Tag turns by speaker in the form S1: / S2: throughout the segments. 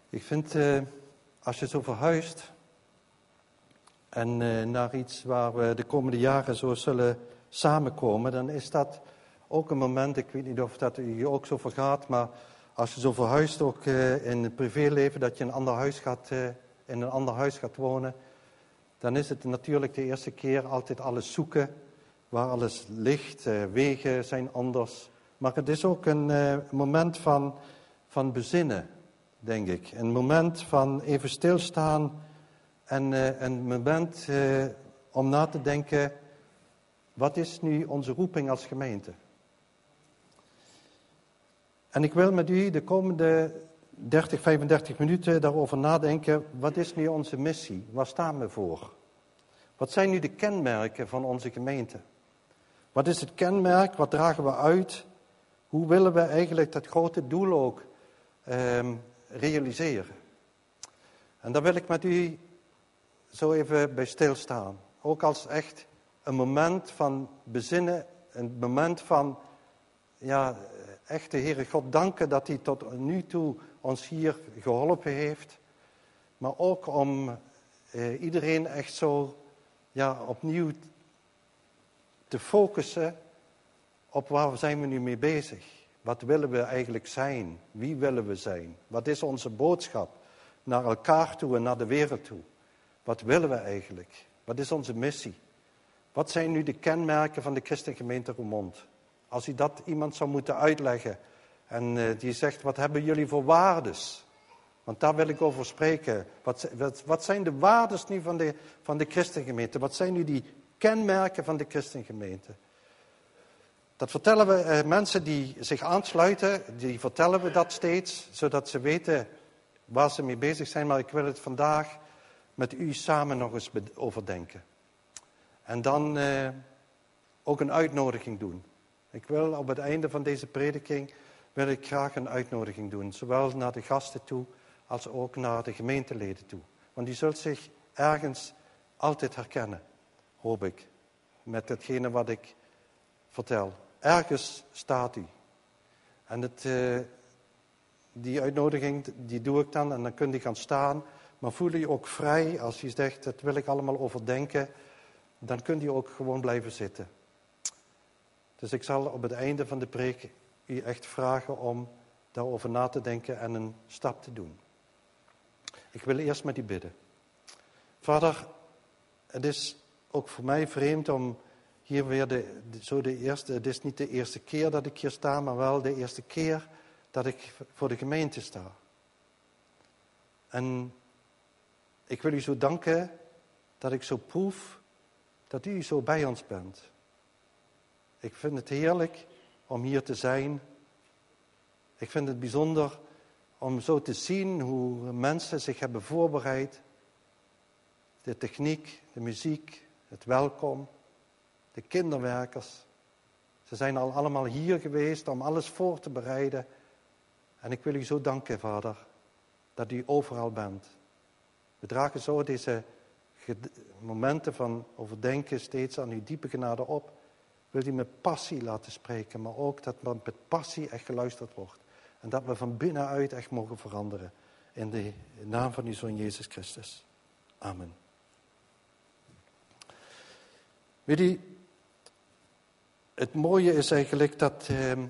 S1: Ik vind, als je zo verhuist en naar iets waar we de komende jaren zo zullen samenkomen, dan is dat ook een moment, ik weet niet of dat je ook zo vergaat, maar als je zo verhuist ook in het privéleven, dat je in een ander huis gaat wonen, dan is het natuurlijk de eerste keer altijd alles zoeken, waar alles ligt, wegen zijn anders. Maar het is ook een moment van bezinnen, denk ik. Een moment van even stilstaan en een moment om na te denken, wat is nu onze roeping als gemeente? En ik wil met u de komende 30, 35 minuten daarover nadenken, wat is nu onze missie? Waar staan we voor? Wat zijn nu de kenmerken van onze gemeente? Wat is het kenmerk? Wat dragen we uit? Hoe willen we eigenlijk dat grote doel ook realiseren? En daar wil ik met u zo even bij stilstaan. Ook als echt een moment van bezinnen, een moment van, ja, echt de Heere God danken dat hij tot nu toe ons hier geholpen heeft. Maar ook om iedereen echt zo, ja, opnieuw te focussen op waar zijn we nu mee bezig. Wat willen we eigenlijk zijn? Wie willen we zijn? Wat is onze boodschap naar elkaar toe en naar de wereld toe? Wat willen we eigenlijk? Wat is onze missie? Wat zijn nu de kenmerken van de Christengemeente Roermond? Als u dat iemand zou moeten uitleggen en die zegt, wat hebben jullie voor waardes? Want daar wil ik over spreken. Wat zijn de waardes nu van de Christengemeente? Wat zijn nu die kenmerken van de Christengemeente? Dat vertellen we mensen die zich aansluiten, die vertellen we dat steeds, zodat ze weten waar ze mee bezig zijn. Maar ik wil het vandaag met u samen nog eens overdenken. En dan ook een uitnodiging doen. Ik wil op het einde van deze prediking wil ik graag een uitnodiging doen. Zowel naar de gasten toe als ook naar de gemeenteleden toe. Want die zult zich ergens altijd herkennen, hoop ik, met hetgene wat ik vertel. Ergens staat u. En die uitnodiging die doe ik dan en dan kunt u gaan staan. Maar voel u ook vrij als u zegt, dat wil ik allemaal overdenken. Dan kunt u ook gewoon blijven zitten. Dus ik zal op het einde van de preek u echt vragen om daarover na te denken en een stap te doen. Ik wil eerst met u bidden. Vader, het is ook voor mij vreemd om hier weer het is niet de eerste keer dat ik hier sta, maar wel de eerste keer dat ik voor de gemeente sta. En ik wil u zo danken dat ik zo proef dat u zo bij ons bent. Ik vind het heerlijk om hier te zijn. Ik vind het bijzonder om zo te zien hoe mensen zich hebben voorbereid. De techniek, de muziek, het welkom, de kinderwerkers. Ze zijn al allemaal hier geweest om alles voor te bereiden. En ik wil u zo danken, Vader, dat u overal bent. We dragen zo deze momenten van overdenken steeds aan uw diepe genade op. Wil u met passie laten spreken, maar ook dat met passie echt geluisterd wordt. En dat we van binnenuit echt mogen veranderen. In de naam van uw Zoon Jezus Christus. Amen. Weet u, het mooie is eigenlijk dat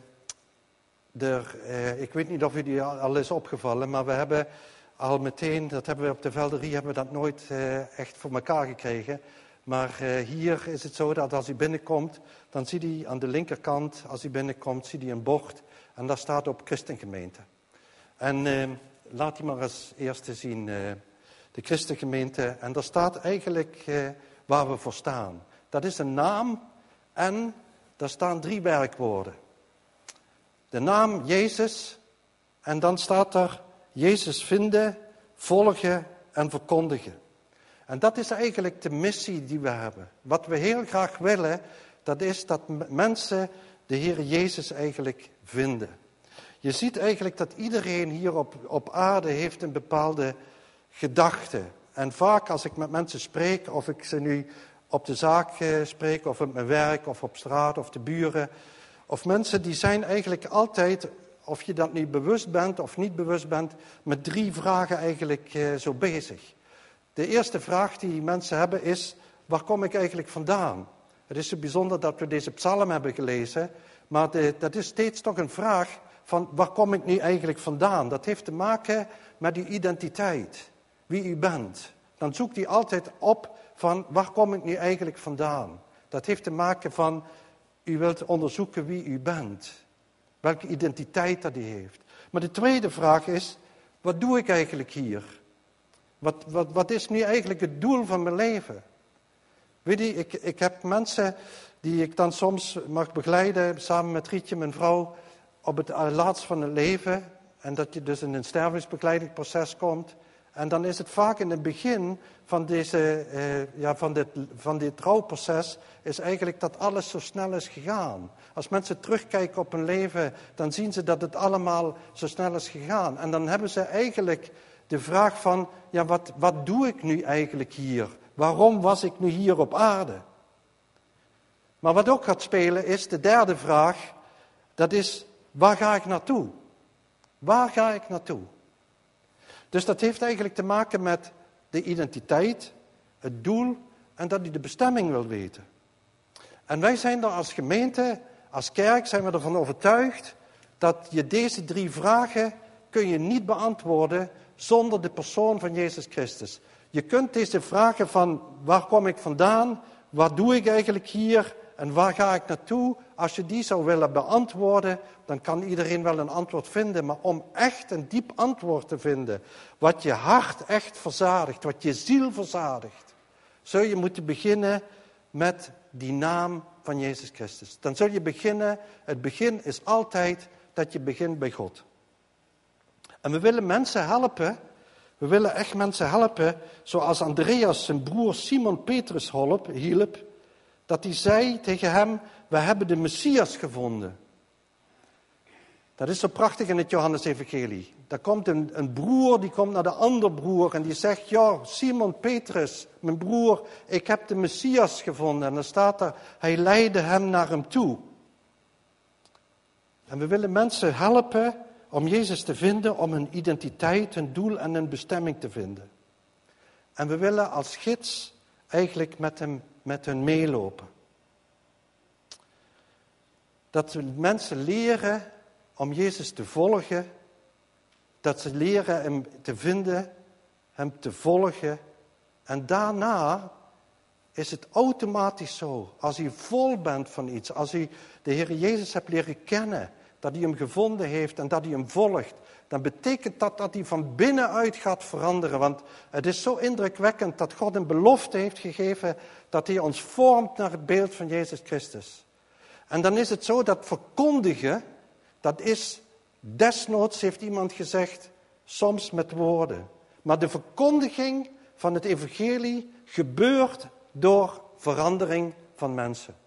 S1: ik weet niet of u die al is opgevallen, maar we hebben al meteen, dat hebben we op de Velderie, hebben we dat nooit echt voor elkaar gekregen. Maar hier is het zo dat als u binnenkomt, dan ziet u aan de linkerkant, als u binnenkomt, ziet u een bord. En daar staat op Christengemeente. En laat die maar eens eerst zien, de Christengemeente. En daar staat eigenlijk waar we voor staan. Dat is een naam en daar staan 3 werkwoorden. De naam Jezus en dan staat er Jezus vinden, volgen en verkondigen. En dat is eigenlijk de missie die we hebben. Wat we heel graag willen, dat is dat mensen de Heer Jezus eigenlijk vinden. Je ziet eigenlijk dat iedereen hier op aarde heeft een bepaalde gedachte. En vaak als ik met mensen spreek, of ik ze nu op de zaak spreek, of op mijn werk, of op straat, of de buren. Of mensen die zijn eigenlijk altijd of je dat nu bewust bent of niet bewust bent, met 3 vragen eigenlijk zo bezig. De eerste vraag die mensen hebben is, waar kom ik eigenlijk vandaan? Het is zo bijzonder dat we deze psalm hebben gelezen, maar dat is steeds toch een vraag van, waar kom ik nu eigenlijk vandaan? Dat heeft te maken met uw identiteit, wie u bent. Dan zoekt u altijd op van, waar kom ik nu eigenlijk vandaan? Dat heeft te maken van, u wilt onderzoeken wie u bent. Welke identiteit dat u heeft. Maar de tweede vraag is, wat doe ik eigenlijk hier? Wat is nu eigenlijk het doel van mijn leven? Weet je, ik heb mensen die ik dan soms mag begeleiden, samen met Rietje, mijn vrouw, op het laatst van het leven. En dat je dus in een stervensbegeleidingsproces komt. En dan is het vaak in het begin van, van dit rouwproces, is eigenlijk dat alles zo snel is gegaan. Als mensen terugkijken op hun leven, dan zien ze dat het allemaal zo snel is gegaan. En dan hebben ze eigenlijk de vraag van, ja, wat doe ik nu eigenlijk hier? Waarom was ik nu hier op aarde? Maar wat ook gaat spelen is de derde vraag, dat is, waar ga ik naartoe? Waar ga ik naartoe? Dus dat heeft eigenlijk te maken met de identiteit, het doel en dat u de bestemming wil weten. En wij zijn er als gemeente, als kerk, zijn we ervan overtuigd dat je deze 3 vragen kun je niet beantwoorden zonder de persoon van Jezus Christus. Je kunt deze vragen van waar kom ik vandaan, wat doe ik eigenlijk hier en waar ga ik naartoe, als je die zou willen beantwoorden, dan kan iedereen wel een antwoord vinden. Maar om echt een diep antwoord te vinden, wat je hart echt verzadigt, wat je ziel verzadigt, zul je moeten beginnen met die naam van Jezus Christus. Dan zul je beginnen, het begin is altijd dat je begint bij God. En we willen mensen helpen, we willen echt mensen helpen, zoals Andreas zijn broer Simon Petrus hielp, dat hij zei tegen hem, we hebben de Messias gevonden. Dat is zo prachtig in het Johannes-evangelie. Daar komt een broer, die komt naar de andere broer en die zegt, ja, Simon Petrus, mijn broer, ik heb de Messias gevonden. En dan staat er, hij leidde hem naar hem toe. En we willen mensen helpen om Jezus te vinden, om hun identiteit, hun doel en hun bestemming te vinden. En we willen als gids eigenlijk met hen meelopen. Dat mensen leren om Jezus te volgen, dat ze leren hem te vinden, hem te volgen. En daarna is het automatisch zo, als u vol bent van iets, als u de Heer Jezus hebt leren kennen, dat u hem gevonden heeft en dat u hem volgt, dan betekent dat dat hij van binnenuit gaat veranderen. Want het is zo indrukwekkend dat God een belofte heeft gegeven dat hij ons vormt naar het beeld van Jezus Christus. En dan is het zo dat verkondigen, dat is desnoods, heeft iemand gezegd, soms met woorden. Maar de verkondiging van het evangelie gebeurt door verandering van mensen.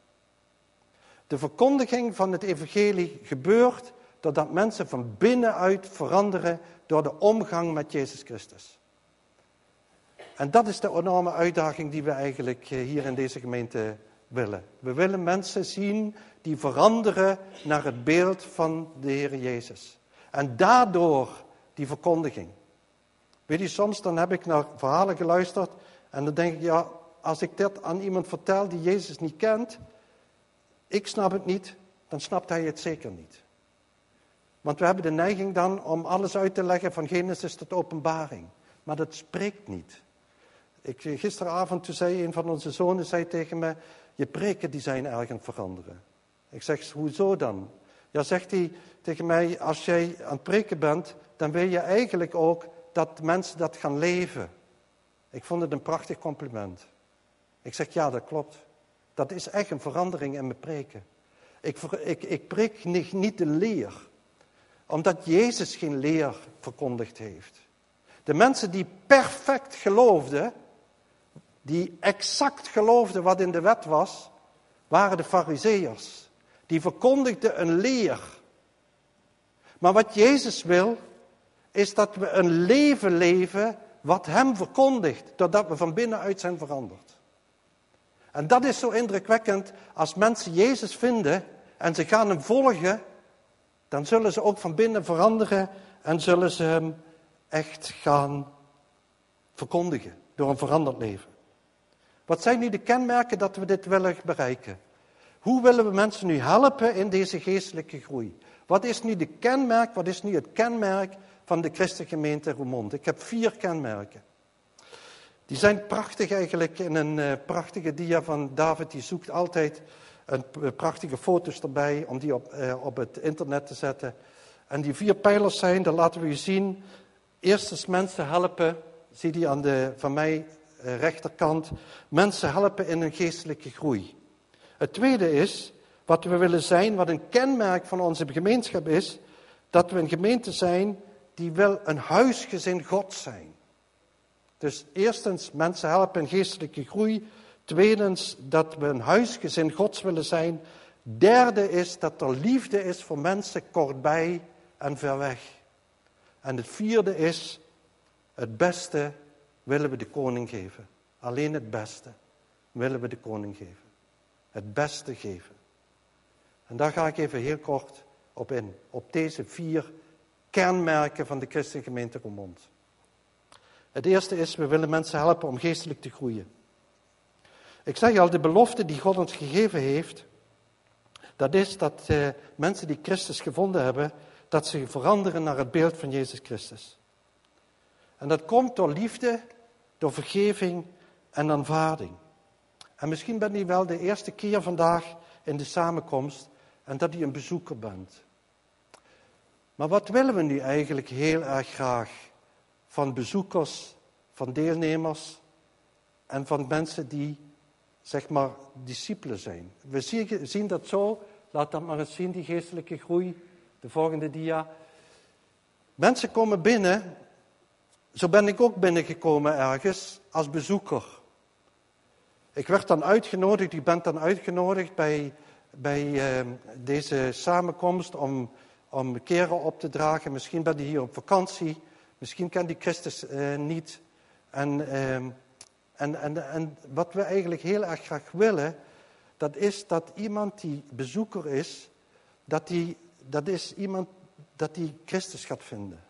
S1: De verkondiging van het evangelie gebeurt doordat mensen van binnenuit veranderen door de omgang met Jezus Christus. En dat is de enorme uitdaging die we eigenlijk hier in deze gemeente willen. We willen mensen zien die veranderen naar het beeld van de Heer Jezus. En daardoor die verkondiging. Weet je, soms dan heb ik naar verhalen geluisterd en dan denk ik, ja, als ik dit aan iemand vertel die Jezus niet kent, ik snap het niet, dan snapt hij het zeker niet. Want we hebben de neiging dan om alles uit te leggen van Genesis tot Openbaring. Maar dat spreekt niet. Gisteravond toen zei een van onze zonen tegen me, je preken die zijn erg aan het veranderen. Ik zeg, hoezo dan? Ja, zegt hij tegen mij, als jij aan het preken bent, dan wil je eigenlijk ook dat mensen dat gaan leven. Ik vond het een prachtig compliment. Ik zeg, ja, dat klopt. Dat is echt een verandering in mijn preken. Ik preek niet de leer, omdat Jezus geen leer verkondigd heeft. De mensen die perfect geloofden, die exact geloofden wat in de wet was, waren de Farizeeërs. Die verkondigden een leer. Maar wat Jezus wil, is dat we een leven leven wat hem verkondigt, doordat we van binnenuit zijn veranderd. En dat is zo indrukwekkend als mensen Jezus vinden en ze gaan hem volgen, dan zullen ze ook van binnen veranderen en zullen ze hem echt gaan verkondigen door een veranderd leven. Wat zijn nu de kenmerken dat we dit willen bereiken? Hoe willen we mensen nu helpen in deze geestelijke groei? Wat is nu het kenmerk van de Christelijke gemeente Roermond? Ik heb 4 kenmerken. Die zijn prachtig eigenlijk in een prachtige dia van David. Die zoekt altijd prachtige foto's erbij om die op het internet te zetten. En die 4 pijlers zijn, dat laten we u zien. Eerstens mensen helpen, zie die aan de van mij rechterkant. Mensen helpen in een geestelijke groei. Het tweede is, wat we willen zijn, wat een kenmerk van onze gemeenschap is, dat we een gemeente zijn die wil een huisgezin Gods zijn. Dus eerstens, mensen helpen in geestelijke groei. Tweedens, dat we een huisgezin Gods willen zijn. Derde is dat er liefde is voor mensen kortbij en ver weg. En het vierde is, het beste willen we de koning geven. Alleen het beste willen we de koning geven. Het beste geven. En daar ga ik even heel kort op in. Op deze 4 kenmerken van de Christelijke gemeente Roermond. Het eerste is, we willen mensen helpen om geestelijk te groeien. Ik zeg al, de belofte die God ons gegeven heeft, dat is dat mensen die Christus gevonden hebben, dat ze veranderen naar het beeld van Jezus Christus. En dat komt door liefde, door vergeving en aanvaarding. En misschien bent u wel de eerste keer vandaag in de samenkomst en dat u een bezoeker bent. Maar wat willen we nu eigenlijk heel erg graag van bezoekers, van deelnemers en van mensen die, zeg maar, discipelen zijn? We zien dat zo, laat dat maar eens zien, die geestelijke groei, de volgende dia. Mensen komen binnen, zo ben ik ook binnengekomen ergens, als bezoeker. Ik werd dan uitgenodigd, u bent dan uitgenodigd bij deze samenkomst om keren op te dragen. Misschien bent u hier op vakantie, misschien kent u Christus niet. En wat we eigenlijk heel erg graag willen, dat is dat iemand die bezoeker is, dat is iemand dat die Christus gaat vinden.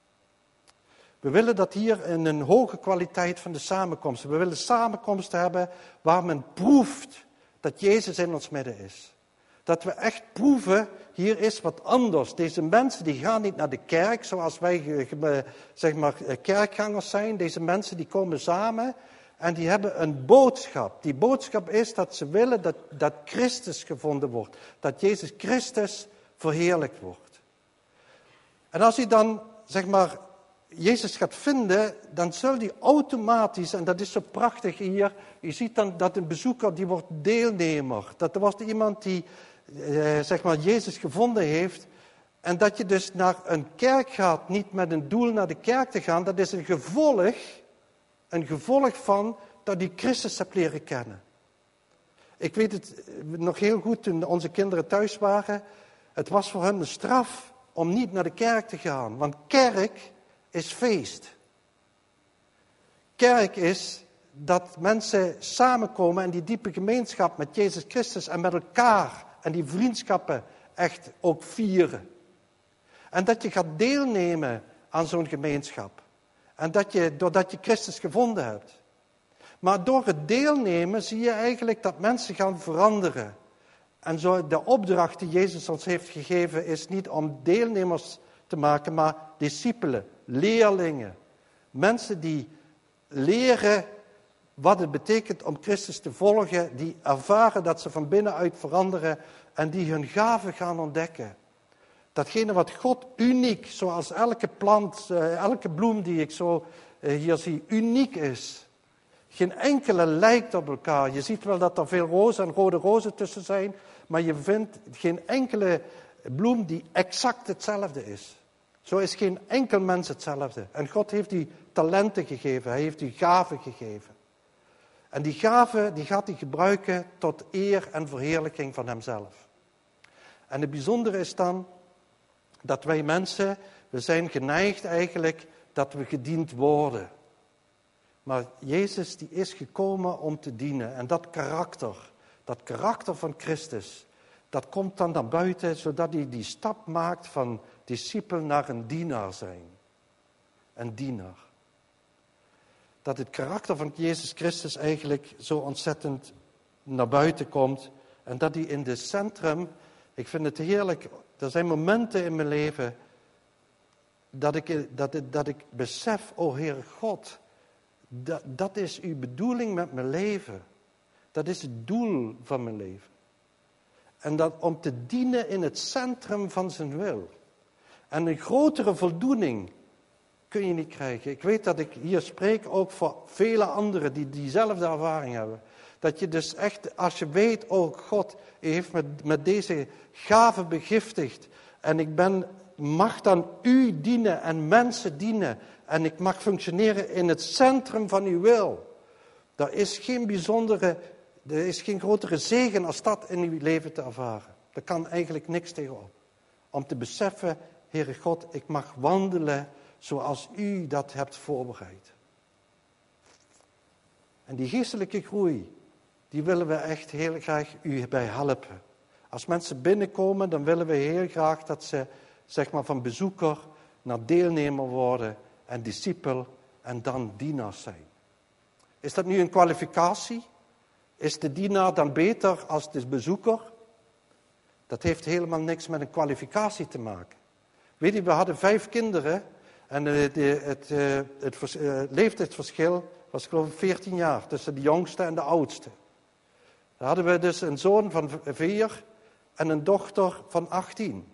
S1: We willen dat hier in een hoge kwaliteit van de samenkomsten. We willen samenkomsten hebben waar men proeft dat Jezus in ons midden is. Dat we echt proeven, hier is wat anders. Deze mensen die gaan niet naar de kerk zoals wij zeg maar kerkgangers zijn. Deze mensen die komen samen en die hebben een boodschap. Die boodschap is dat ze willen dat Christus gevonden wordt. Dat Jezus Christus verheerlijkt wordt. En als u dan, zeg maar, Jezus gaat vinden, dan zul je automatisch, en dat is zo prachtig hier, je ziet dan dat een bezoeker, die wordt deelnemer. Dat er wordt iemand die, zeg maar, Jezus gevonden heeft. En dat je dus naar een kerk gaat, niet met een doel naar de kerk te gaan, dat is een gevolg van dat je Christus hebt leren kennen. Ik weet het nog heel goed toen onze kinderen thuis waren. Het was voor hen een straf om niet naar de kerk te gaan, want kerk is feest. Kerk is dat mensen samenkomen en die diepe gemeenschap met Jezus Christus en met elkaar en die vriendschappen echt ook vieren. En dat je gaat deelnemen aan zo'n gemeenschap. En doordat je Christus gevonden hebt. Maar door het deelnemen zie je eigenlijk dat mensen gaan veranderen. En zo de opdracht die Jezus ons heeft gegeven is niet om deelnemers te maken, maar discipelen, leerlingen. Mensen die leren wat het betekent om Christus te volgen, die ervaren dat ze van binnenuit veranderen en die hun gaven gaan ontdekken. Datgene wat God uniek, zoals elke plant, elke bloem die ik zo hier zie, uniek is. Geen enkele lijkt op elkaar. Je ziet wel dat er veel rozen en rode rozen tussen zijn, maar je vindt geen enkele bloem die exact hetzelfde is. Zo is geen enkel mens hetzelfde. En God heeft die talenten gegeven, hij heeft die gaven gegeven. En die gaven die gaat hij gebruiken tot eer en verheerlijking van hemzelf. En het bijzondere is dan dat wij mensen, we zijn geneigd eigenlijk dat we gediend worden. Maar Jezus die is gekomen om te dienen. En dat karakter van Christus, dat komt dan naar buiten, zodat hij die stap maakt van discipel naar een dienaar zijn. Een dienaar. Dat het karakter van Jezus Christus eigenlijk zo ontzettend naar buiten komt. En dat hij in het centrum, ik vind het heerlijk, er zijn momenten in mijn leven dat ik besef, o Heer God, dat is uw bedoeling met mijn leven. Dat is het doel van mijn leven. En dat om te dienen in het centrum van zijn wil. En een grotere voldoening kun je niet krijgen. Ik weet dat ik hier spreek ook voor vele anderen die diezelfde ervaring hebben. Dat je dus echt, als je weet, oh God, u heeft me met deze gave begiftigd. En ik mag dan u dienen en mensen dienen. En ik mag functioneren in het centrum van uw wil. Er is geen grotere zegen als dat in uw leven te ervaren. Daar kan eigenlijk niks tegenop. Om te beseffen, Heere God, ik mag wandelen zoals u dat hebt voorbereid. En die geestelijke groei, die willen we echt heel graag u bij helpen. Als mensen binnenkomen, dan willen we heel graag dat ze zeg maar van bezoeker naar deelnemer worden en discipel en dan dienaars zijn. Is dat nu een kwalificatie? Is de dienaar dan beter als de bezoeker? Dat heeft helemaal niks met een kwalificatie te maken. Weet je, we hadden 5 kinderen en het leeftijdsverschil was geloof ik 14 jaar tussen de jongste en de oudste. Dan hadden we dus een zoon van 4 en een dochter van 18.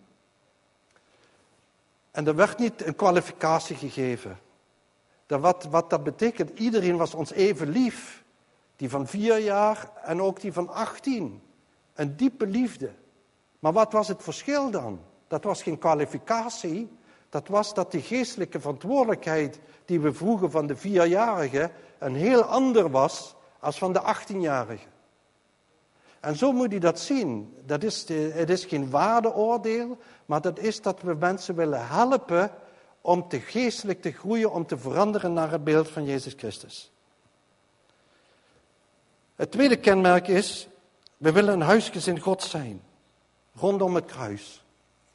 S1: En er werd niet een kwalificatie gegeven. Wat dat betekent, iedereen was ons even lief. Die van 4 jaar en ook die van 18. Een diepe liefde. Maar wat was het verschil dan? Dat was geen kwalificatie. Dat was dat die geestelijke verantwoordelijkheid die we vroegen van de 4-jarige een heel ander was als van de 18-jarige. En zo moet je dat zien. Het is geen waardeoordeel, maar dat is dat we mensen willen helpen om te geestelijk te groeien, om te veranderen naar het beeld van Jezus Christus. Het tweede kenmerk is, we willen een huisgezin God zijn, rondom het kruis.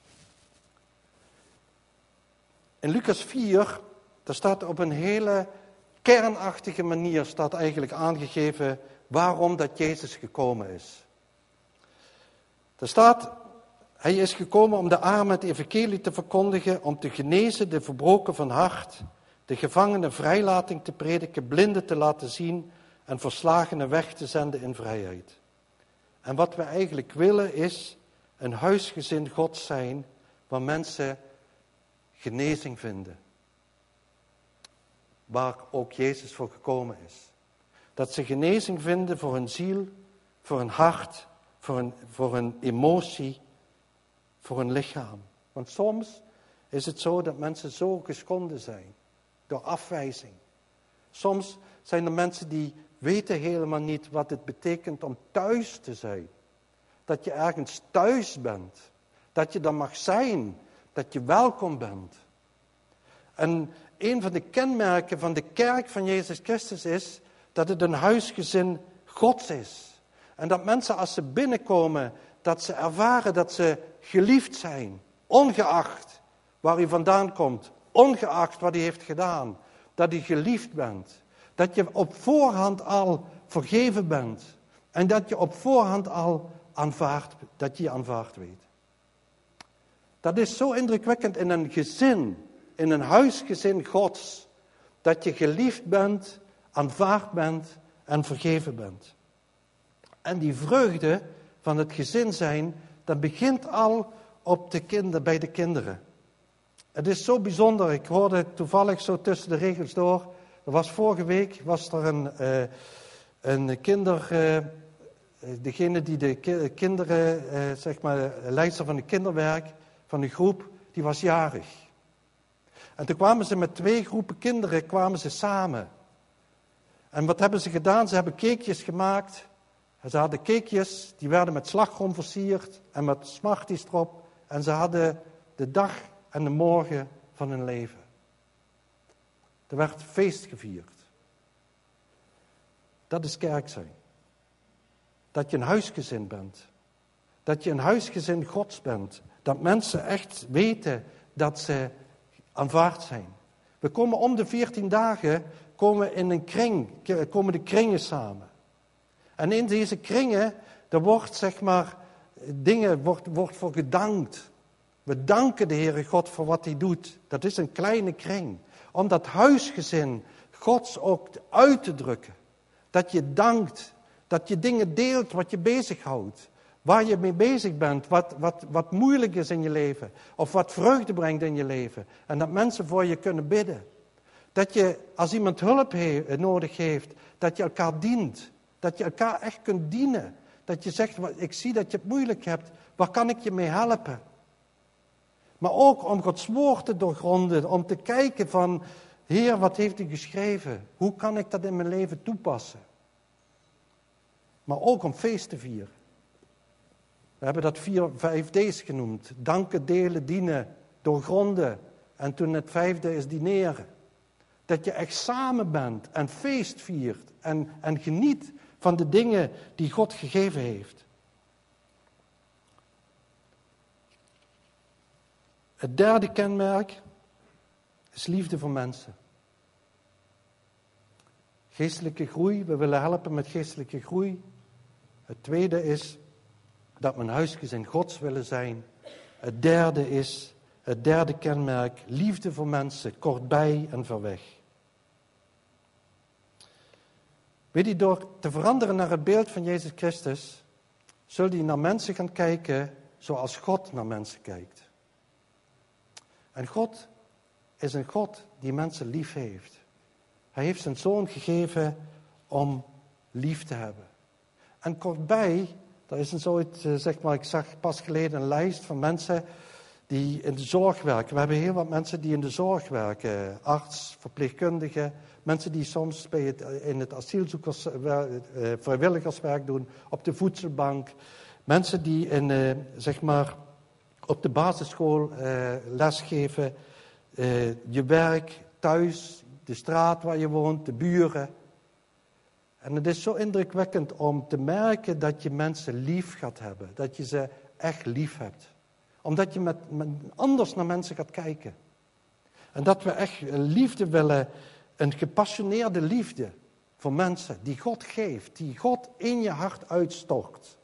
S1: In Lucas 4, daar staat op een hele kernachtige manier staat eigenlijk aangegeven waarom dat Jezus gekomen is. Er staat, hij is gekomen om de armen het evangelie te verkondigen, om te genezen de verbroken van hart, de gevangenen vrijlating te prediken, blinden te laten zien en verslagenen weg te zenden in vrijheid. En wat we eigenlijk willen is een huisgezin God zijn, waar mensen genezing vinden. Waar ook Jezus voor gekomen is. Dat ze genezing vinden voor hun ziel, voor hun hart, voor hun emotie, voor hun lichaam. Want soms is het zo dat mensen zo geschonden zijn door afwijzing. Soms zijn er mensen die weten helemaal niet wat het betekent om thuis te zijn. Dat je ergens thuis bent. Dat je er mag zijn. Dat je welkom bent. En een van de kenmerken van de kerk van Jezus Christus is dat het een huisgezin Gods is. En dat mensen als ze binnenkomen, dat ze ervaren dat ze geliefd zijn. Ongeacht waar u vandaan komt. Ongeacht wat u heeft gedaan. Dat u geliefd bent. Dat je op voorhand al vergeven bent. En dat je op voorhand al aanvaard weet. Dat is zo indrukwekkend in een gezin, in een huisgezin Gods. Dat je geliefd bent, aanvaard bent en vergeven bent. En die vreugde van het gezin zijn, dat begint al bij de kinderen. Het is zo bijzonder, ik hoorde toevallig zo tussen de regels door. Vorige week was er een degene die de kinderen, leidster van de kinderwerk, van de groep, die was jarig. En toen kwamen ze met 2 groepen kinderen samen. En wat hebben ze gedaan? Ze hebben cakejes gemaakt. En ze hadden cakejes, die werden met slagroom versierd en met Smarties erop. En ze hadden de dag en de morgen van hun leven. Er werd feest gevierd. Dat is kerk zijn. Dat je een huisgezin bent. Dat je een huisgezin Gods bent. Dat mensen echt weten dat ze aanvaard zijn. We komen om de 14 dagen komen in een kring, komen de kringen samen. En in deze kringen, er wordt zeg maar, wordt voor gedankt. We danken de Heere God voor wat hij doet. Dat is een kleine kring. Om dat huisgezin Gods ook uit te drukken. Dat je dankt. Dat je dingen deelt wat je bezighoudt. Waar je mee bezig bent. Wat moeilijk is in je leven. Of wat vreugde brengt in je leven. En dat mensen voor je kunnen bidden. Dat je, als iemand hulp nodig heeft, dat je elkaar dient. Dat je elkaar echt kunt dienen. Dat je zegt, ik zie dat je het moeilijk hebt. Waar kan ik je mee helpen? Maar ook om Gods woord te doorgronden. Om te kijken van, Heer, wat heeft u geschreven? Hoe kan ik dat in mijn leven toepassen? Maar ook om feest te vieren. We hebben dat 5 D's genoemd. Danken, delen, dienen, doorgronden. En toen het 5e is dineren. Dat je echt samen bent en feest viert. En geniet van de dingen die God gegeven heeft. Het 3e kenmerk is liefde voor mensen. Geestelijke groei, we willen helpen met geestelijke groei. Het 2e is dat we een huisgezin Gods willen zijn. Het 3e is, het 3e kenmerk, liefde voor mensen, kortbij en ver weg. Weet je, door te veranderen naar het beeld van Jezus Christus, zul je naar mensen gaan kijken zoals God naar mensen kijkt. En God is een God die mensen lief heeft. Hij heeft zijn zoon gegeven om lief te hebben. En kortbij, dat is zeg maar, ik zag pas geleden een lijst van mensen die in de zorg werken. We hebben heel wat mensen die in de zorg werken. Arts, verpleegkundigen, mensen die soms in het vrijwilligerswerk doen, op de voedselbank. Mensen die zeg maar, op de basisschool lesgeven. Je werk, thuis, de straat waar je woont, de buren. En het is zo indrukwekkend om te merken dat je mensen lief gaat hebben. Dat je ze echt lief hebt. Omdat je met anders naar mensen gaat kijken. En dat we echt liefde willen, een gepassioneerde liefde voor mensen die God geeft. Die God in je hart uitstort.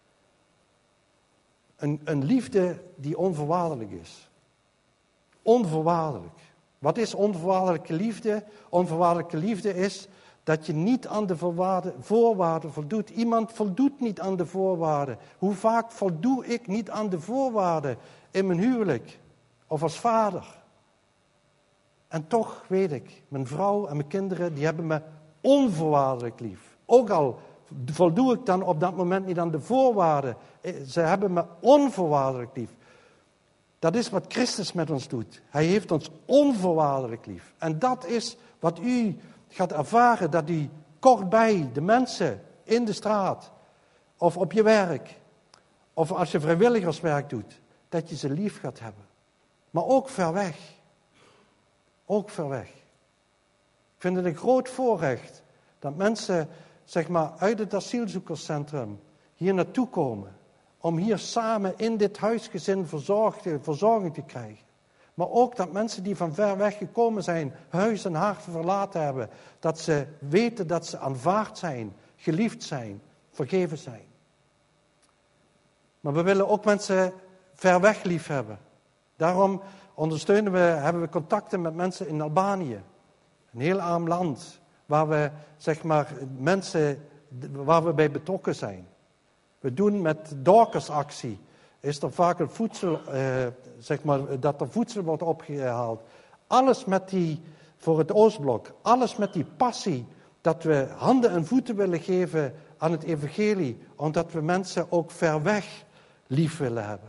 S1: Een liefde die onvoorwaardelijk is. Onvoorwaardelijk. Wat is onvoorwaardelijke liefde? Onvoorwaardelijke liefde is dat je niet aan de voorwaarden voldoet. Iemand voldoet niet aan de voorwaarden. Hoe vaak voldoe ik niet aan de voorwaarden in mijn huwelijk of als vader? En toch weet ik, mijn vrouw en mijn kinderen, die hebben me onvoorwaardelijk lief. Ook al voldoe ik dan op dat moment niet aan de voorwaarden. Ze hebben me onvoorwaardelijk lief. Dat is wat Christus met ons doet. Hij heeft ons onvoorwaardelijk lief. En dat is wat u gaat ervaren, dat u kortbij de mensen in de straat, of op je werk, of als je vrijwilligerswerk doet, dat je ze lief gaat hebben. Maar ook ver weg. Ook ver weg. Ik vind het een groot voorrecht dat mensen, zeg maar, uit het asielzoekerscentrum hier naartoe komen. Om hier samen in dit huisgezin verzorging te krijgen. Maar ook dat mensen die van ver weg gekomen zijn, huis en hart verlaten hebben. Dat ze weten dat ze aanvaard zijn, geliefd zijn, vergeven zijn. Maar we willen ook mensen ver weg lief hebben. Daarom hebben we contacten met mensen in Albanië. Een heel arm land, waar we, zeg maar, mensen waar we bij betrokken zijn. We doen met de Dorcas-actie, is er vaak een voedsel, zeg maar, dat er voedsel wordt opgehaald. Alles met voor het Oostblok, alles met die passie, dat we handen en voeten willen geven aan het evangelie, omdat we mensen ook ver weg lief willen hebben.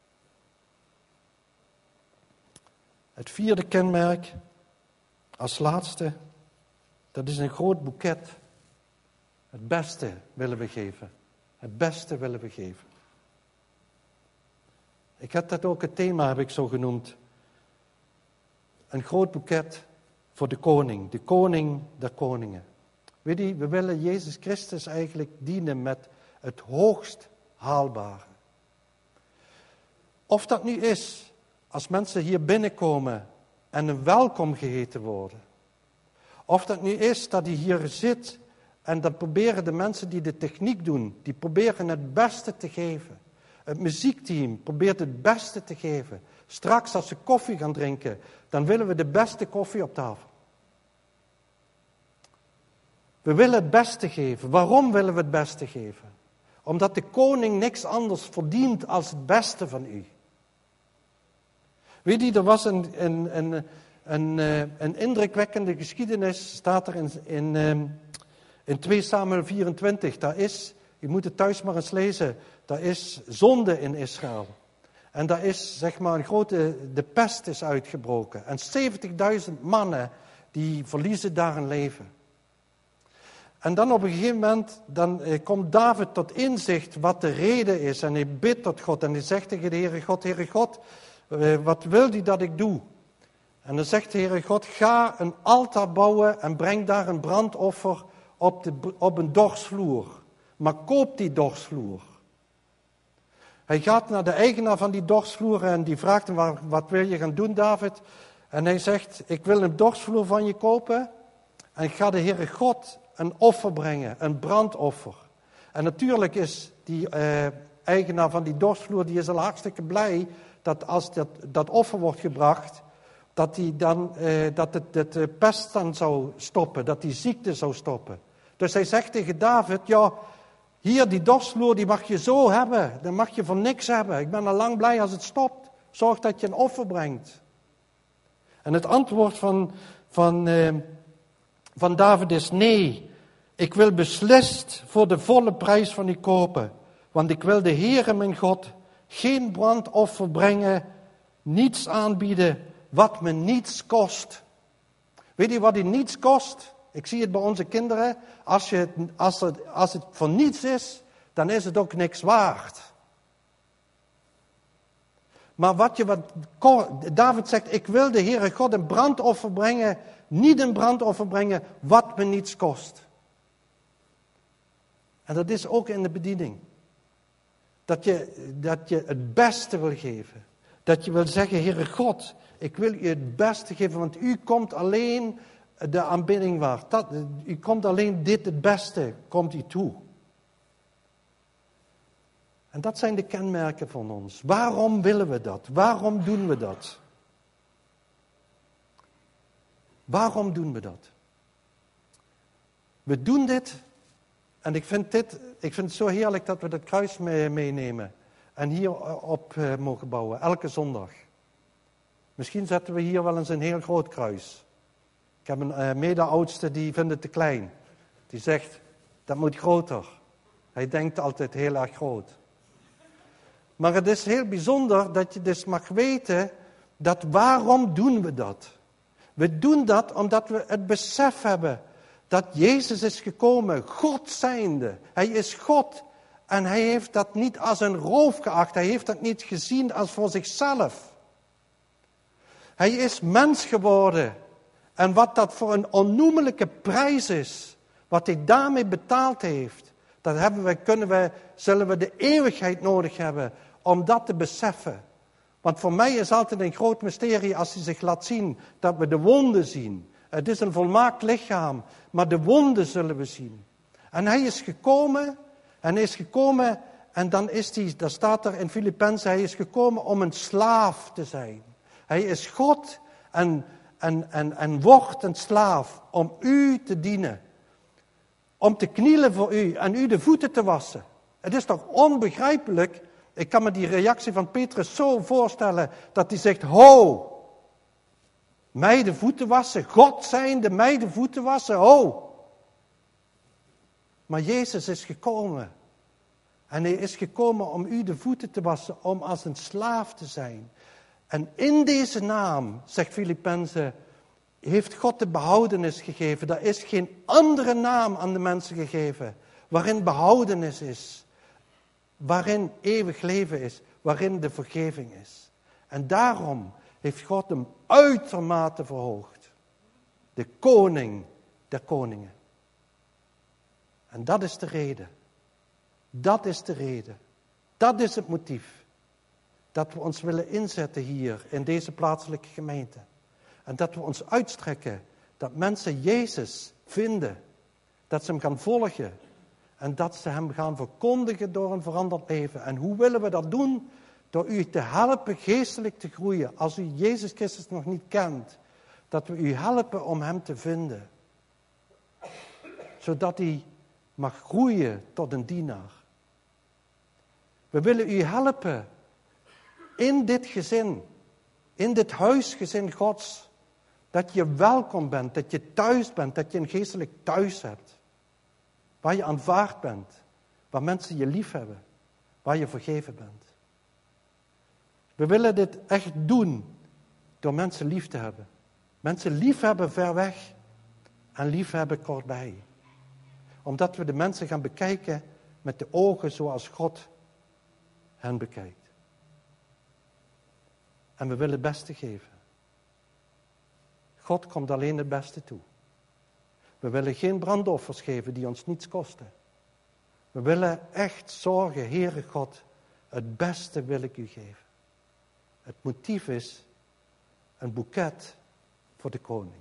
S1: Het 4e kenmerk, als laatste, dat is een groot boeket. Het beste willen we geven. Het beste willen we geven. Ik heb dat ook, het thema heb ik zo genoemd. Een groot boeket voor de koning der koningen. Weet je, we willen Jezus Christus eigenlijk dienen met het hoogst haalbare. Of dat nu is, als mensen hier binnenkomen en een welkom geheten worden. Of dat nu is dat hij hier zit en dan proberen de mensen die de techniek doen, die proberen het beste te geven. Het muziekteam probeert het beste te geven. Straks als ze koffie gaan drinken, dan willen we de beste koffie op tafel. We willen het beste geven. Waarom willen we het beste geven? Omdat de koning niks anders verdient als het beste van u. Weet je, er was een indrukwekkende geschiedenis, staat er in 2 Samuel 24. Daar is, je moet het thuis maar eens lezen, daar is zonde in Israël. En daar is, zeg maar, de pest is uitgebroken. En 70.000 mannen, die verliezen daar hun leven. En dan op een gegeven moment, dan komt David tot inzicht wat de reden is. En hij bidt tot God en hij zegt tegen de Heere God, wat wil u dat ik doe? En dan zegt de Heere God, ga een altaar bouwen en breng daar een brandoffer op een dorsvloer. Maar koop die dorsvloer. Hij gaat naar de eigenaar van die dorsvloer en die vraagt hem, wat wil je gaan doen, David? En hij zegt, ik wil een dorsvloer van je kopen en ik ga de Heere God een offer brengen, een brandoffer. En natuurlijk is die eigenaar van die dorsvloer, die is al hartstikke blij dat als dat offer wordt gebracht, dat de pest dan zou stoppen, dat die ziekte zou stoppen. Dus hij zegt tegen David, ja, hier die dorsvloer, die mag je zo hebben, dan mag je voor niks hebben. Ik ben al lang blij als het stopt. Zorg dat je een offer brengt. En het antwoord van David is nee. Ik wil beslist voor de volle prijs van u kopen. Want ik wil de Heere mijn God geen brandoffer brengen, niets aanbieden wat me niets kost. Weet je wat u niets kost? Ik zie het bij onze kinderen. Als het voor niets is, dan is het ook niks waard. Maar David zegt, ik wil de Heere God een brandoffer brengen, niet een brandoffer brengen wat me niets kost. En dat is ook in de bediening. Dat je het beste wil geven. Dat je wil zeggen, Heere God, ik wil u het beste geven, want u komt alleen de aanbidding waard. U komt alleen dit het beste, komt u toe. En dat zijn de kenmerken van ons. Waarom willen we dat? Waarom doen we dat? Waarom doen we dat? We doen dit, en ik vind het zo heerlijk dat we dat kruis meenemen. En hier op mogen bouwen, elke zondag. Misschien zetten we hier wel eens een heel groot kruis. Ik heb een mede-oudste die vindt het te klein. Die zegt, dat moet groter. Hij denkt altijd heel erg groot. Maar het is heel bijzonder dat je dus mag weten, dat waarom doen we dat? We doen dat omdat we het besef hebben dat Jezus is gekomen, God zijnde. Hij is God en hij heeft dat niet als een roof geacht. Hij heeft dat niet gezien als voor zichzelf. Hij is mens geworden. En wat dat voor een onnoemelijke prijs is, wat hij daarmee betaald heeft, zullen we de eeuwigheid nodig hebben om dat te beseffen. Want voor mij is altijd een groot mysterie als hij zich laat zien, dat we de wonden zien. Het is een volmaakt lichaam, maar de wonden zullen we zien. En hij is gekomen, en dan daar staat er in Filippenzen, hij is gekomen om een slaaf te zijn. Hij is God en wordt een slaaf om u te dienen. Om te knielen voor u en u de voeten te wassen. Het is toch onbegrijpelijk. Ik kan me die reactie van Petrus zo voorstellen dat hij zegt, ho, mij de voeten wassen, God zijnde mij de voeten wassen, ho. Maar Jezus is gekomen. En hij is gekomen om u de voeten te wassen, om als een slaaf te zijn. En in deze naam, zegt Filippenzen, heeft God de behoudenis gegeven. Er is geen andere naam aan de mensen gegeven waarin behoudenis is. Waarin eeuwig leven is, waarin de vergeving is. En daarom heeft God hem uitermate verhoogd. De koning der koningen. En dat is de reden. Dat is de reden. Dat is het motief. dat we ons willen inzetten hier in deze plaatselijke gemeente. En dat we ons uitstrekken, dat mensen Jezus vinden, dat ze hem gaan volgen en dat ze hem gaan verkondigen door een veranderd leven. En hoe willen we dat doen? Door u te helpen geestelijk te groeien. Als u Jezus Christus nog niet kent, dat we u helpen om hem te vinden. Zodat hij mag groeien tot een dienaar. We willen u helpen in dit gezin, in dit huisgezin Gods. Dat je welkom bent, dat je thuis bent, dat je een geestelijk thuis hebt. Waar je aanvaard bent, waar mensen je lief hebben, waar je vergeven bent. We willen dit echt doen door mensen lief te hebben. Mensen lief hebben ver weg en lief hebben kortbij. Omdat we de mensen gaan bekijken met de ogen zoals God hen bekijkt. En we willen het beste geven. God komt alleen het beste toe. We willen geen brandoffers geven die ons niets kosten. We willen echt zorgen, Heere God, het beste wil ik u geven. Het motief is een boeket voor de koning.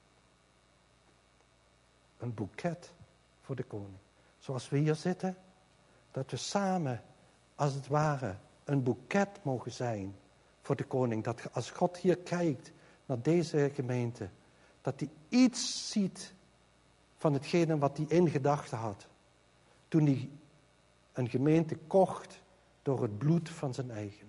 S1: Een boeket voor de koning. Zoals we hier zitten, dat we samen, als het ware, een boeket mogen zijn voor de koning. Dat als God hier kijkt naar deze gemeente, dat hij iets ziet van hetgene wat hij in gedachten had. Toen hij een gemeente kocht door het bloed van zijn eigene.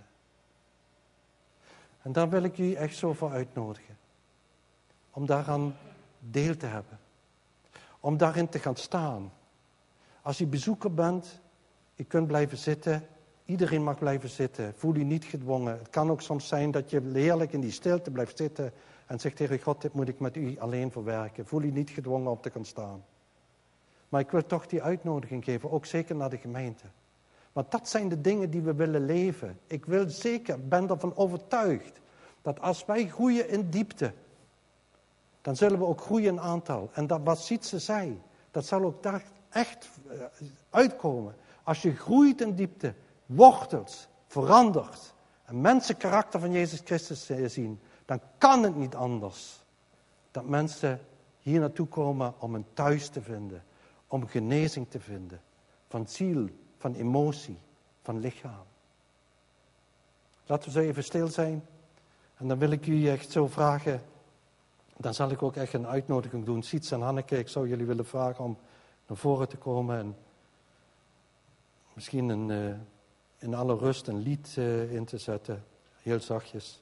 S1: En daar wil ik jullie echt zo voor uitnodigen. Om daaraan deel te hebben. Om daarin te gaan staan. Als u bezoeker bent, u kunt blijven zitten. Iedereen mag blijven zitten. Voel u niet gedwongen. Het kan ook soms zijn dat je heerlijk in die stilte blijft zitten en zegt, Heere God, dit moet ik met u alleen verwerken. Voel u niet gedwongen om te gaan staan. Maar ik wil toch die uitnodiging geven, ook zeker naar de gemeente. Want dat zijn de dingen die we willen leven. Ik ben ervan overtuigd dat als wij groeien in diepte, dan zullen we ook groeien in aantal. En dat wat Sietse zei, dat zal ook daar echt uitkomen. Als je groeit in diepte, wortelt, verandert en mensen karakter van Jezus Christus zien, dan kan het niet anders dat mensen hier naartoe komen om een thuis te vinden, om genezing te vinden, van ziel, van emotie, van lichaam. Laten we zo even stil zijn en dan wil ik jullie echt zo vragen, dan zal ik ook echt een uitnodiging doen. Siets en Hanneke, ik zou jullie willen vragen om naar voren te komen en misschien in alle rust een lied in te zetten, heel zachtjes.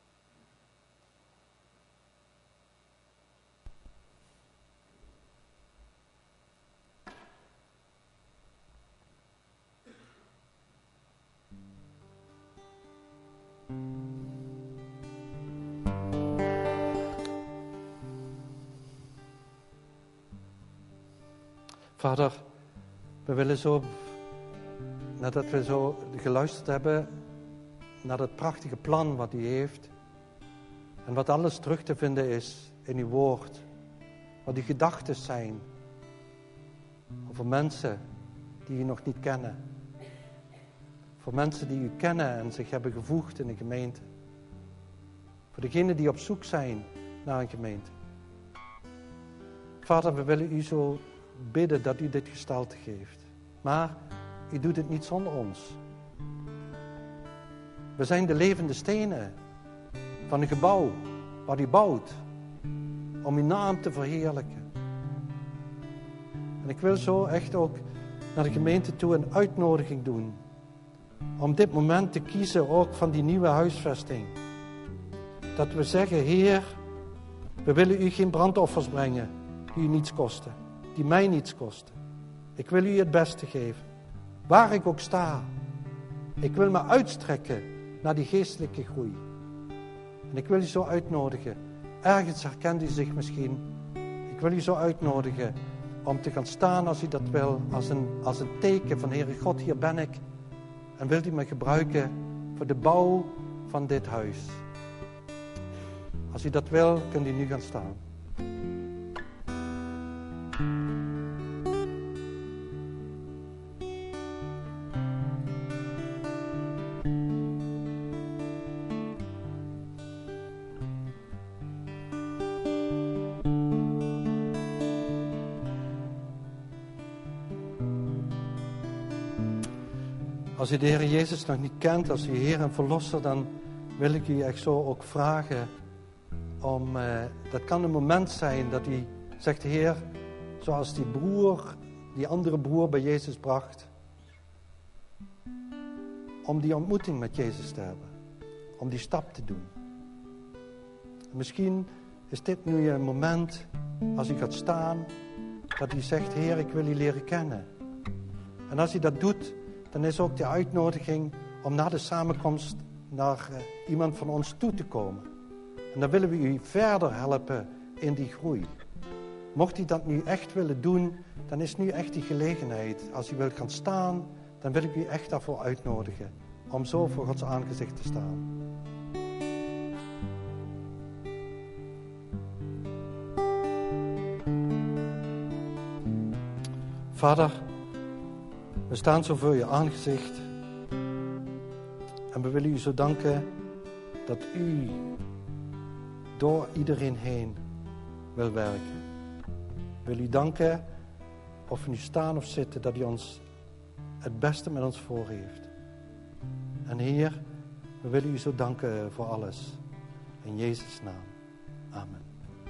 S1: Vader, we willen zo, nadat we zo geluisterd hebben naar het prachtige plan wat u heeft en wat alles terug te vinden is in uw woord, wat uw gedachten zijn over mensen die u nog niet kennen, voor mensen die u kennen en zich hebben gevoegd in een gemeente, voor degenen die op zoek zijn naar een gemeente. Vader, we willen u zo bidden dat u dit gestalte geeft. Maar u doet het niet zonder ons. We zijn de levende stenen van een gebouw wat u bouwt om uw naam te verheerlijken. En ik wil zo echt ook naar de gemeente toe een uitnodiging doen om dit moment te kiezen ook van die nieuwe huisvesting. Dat we zeggen, Heer, we willen u geen brandoffers brengen die u niets kosten, die mij niets kosten. Ik wil u het beste geven, waar ik ook sta. Ik wil me uitstrekken naar die geestelijke groei. En ik wil u zo uitnodigen, ergens herkent u zich misschien. Ik wil u zo uitnodigen om te gaan staan als u dat wil, als een teken van Heere God, hier ben ik. En wilt u me gebruiken voor de bouw van dit huis. Als u dat wil, kunt u nu gaan staan. Als u de Heer Jezus nog niet kent als uw Heer en Verlosser, dan wil ik u echt zo ook vragen om, dat kan een moment zijn dat u zegt, Heer, zoals die andere broer bij Jezus bracht, om die ontmoeting met Jezus te hebben, om die stap te doen. Misschien is dit nu een moment, als u gaat staan, dat u zegt, Heer, ik wil u leren kennen. En als u dat doet, dan is ook de uitnodiging om na de samenkomst naar iemand van ons toe te komen. En dan willen we u verder helpen in die groei. Mocht u dat nu echt willen doen, dan is nu echt die gelegenheid. Als u wilt gaan staan, dan wil ik u echt daarvoor uitnodigen. Om zo voor Gods aangezicht te staan. Vader, we staan zo voor uw aangezicht. En we willen u zo danken dat u door iedereen heen wil werken. We willen u danken, of we nu staan of zitten, dat u ons het beste met ons voor heeft. En Heer, we willen u zo danken voor alles. In Jezus' naam. Amen.